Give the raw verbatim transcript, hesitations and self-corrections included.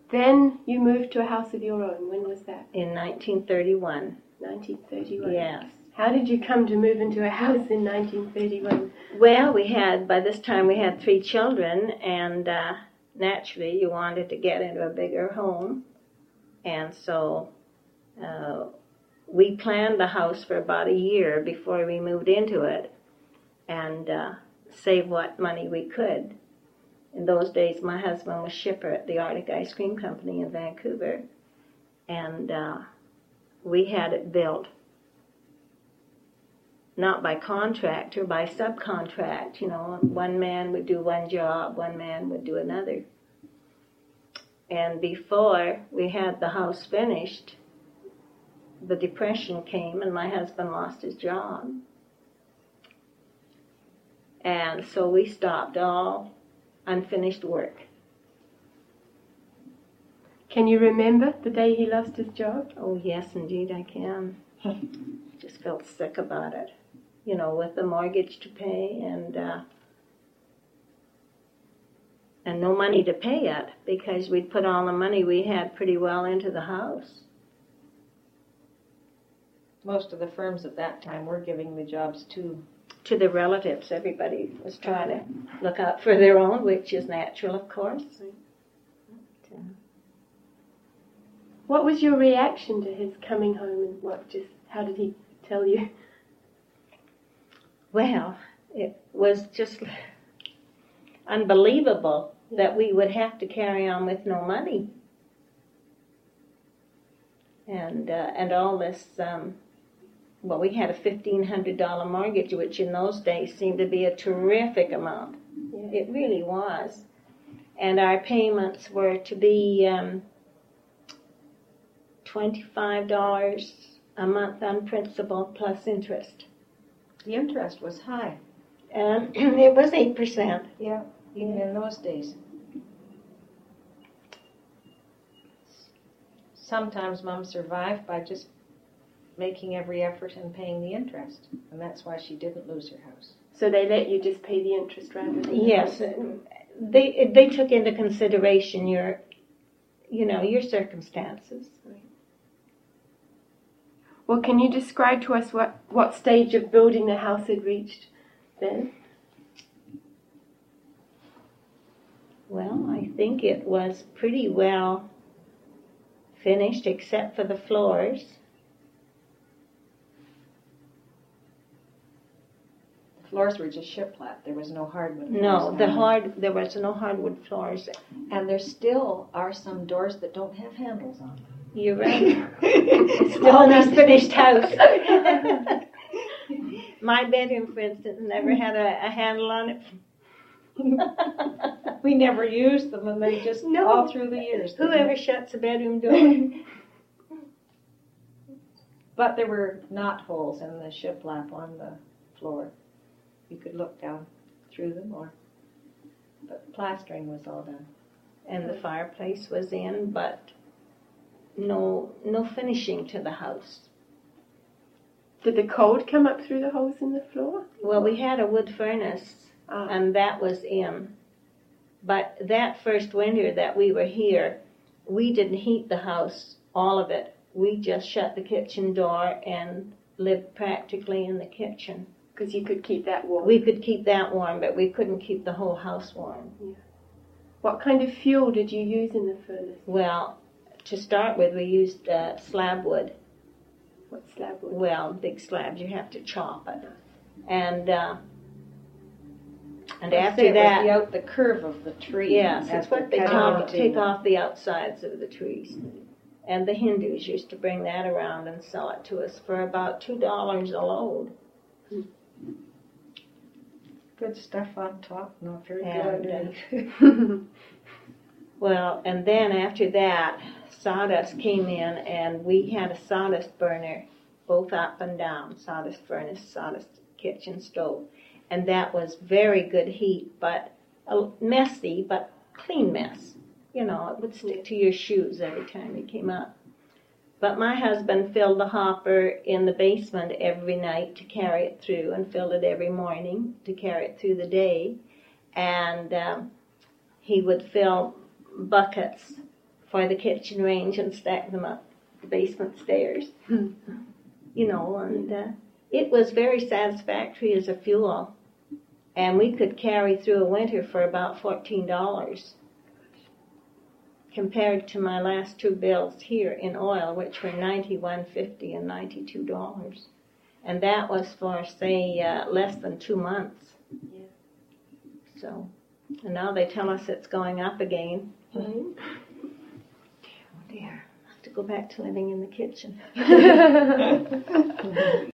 Then you moved to a house of your own. When was that? In nineteen thirty-one. nineteen thirty-one. Yes. How did you come to move into a house in nineteen thirty-one? Well, we had, by this time we had three children, and uh, naturally you wanted to get into a bigger home. And so uh, we planned the house for about a year before we moved into it, and uh, saved what money we could. In those days, my husband was shipper at the Arctic Ice Cream Company in Vancouver, and uh, we had it built not by contract or by subcontract. You know, one man would do one job, one man would do another. And before we had the house finished, the Depression came and my husband lost his job. And so we stopped all unfinished work. Can you remember the day he lost his job? Oh, yes, indeed I can. Just felt sick about it. You know, with the mortgage to pay and uh, and no money to pay it because we'd put all the money we had pretty well into the house. Most of the firms at that time were giving the jobs to to the relatives. Everybody was trying to look out for their own, which is natural, of course. But, uh, what was your reaction to his coming home, and what just how did he tell you? Well, it was just unbelievable that we would have to carry on with no money. And uh, and all this, um, well, we had a fifteen hundred dollars mortgage, which in those days seemed to be a terrific amount. Yeah. It really was. And our payments were to be um, twenty-five dollars a month on principal plus interest. The interest was high. And it was eight percent. Yeah, even yeah. in those days. Sometimes Mom survived by just making every effort and paying the interest. And that's why she didn't lose her house. So they let you just pay the interest rather than... Yes. They they took into consideration your, you know, your circumstances. Well, can you describe to us what, what stage of building the house had reached then? Well, I think it was pretty well finished except for the floors. The floors were just shiplap. There was no hardwood floors. No, the hard there was no hardwood floors. And there still are some doors that don't have handles on them. You're right. It's still an unfinished house. My bedroom, for instance, never had a, a handle on it. We never used them, and they just no. all through the years. Whoever shuts a bedroom door? But there were knot holes in the shiplap on the floor. You could look down through them, or but plastering was all done. And the fireplace was in, but no no finishing to the house. Did the cold come up through the holes in the floor? Well, we had a wood furnace, ah. and that was in. But that first winter that we were here, we didn't heat the house, all of it. We just shut the kitchen door and lived practically in the kitchen. Because you could keep that warm. We could keep that warm, but we couldn't keep the whole house warm. Yeah. What kind of fuel did you use in the furnace? Well, to start with, we used uh, slab wood. What slab wood? Well, big slabs. You have to chop it. And uh, and Let's after that... the, out the curve of the tree. Yes, that's what they chop, take off the outsides of the trees. And the Hindus used to bring that around and sell it to us for about two dollars a load. Good stuff on top, not very and, good underneath. Well, and then after that, sawdust came in, and we had a sawdust burner, both up and down, sawdust furnace, sawdust kitchen stove. And that was very good heat, but a messy, but clean mess. You know, it would stick to your shoes every time you came up. But my husband filled the hopper in the basement every night to carry it through, and filled it every morning to carry it through the day. And um, he would fill buckets for the kitchen range and stack them up the basement stairs. You know, and uh, it was very satisfactory as a fuel. And we could carry through a winter for about fourteen dollars. Compared to my last two bills here in oil, which were ninety-one fifty and ninety-two dollars. And that was for, say, uh, less than two months. Yeah. So, and now they tell us it's going up again. Mm-hmm. Dear, I have to go back to living in the kitchen.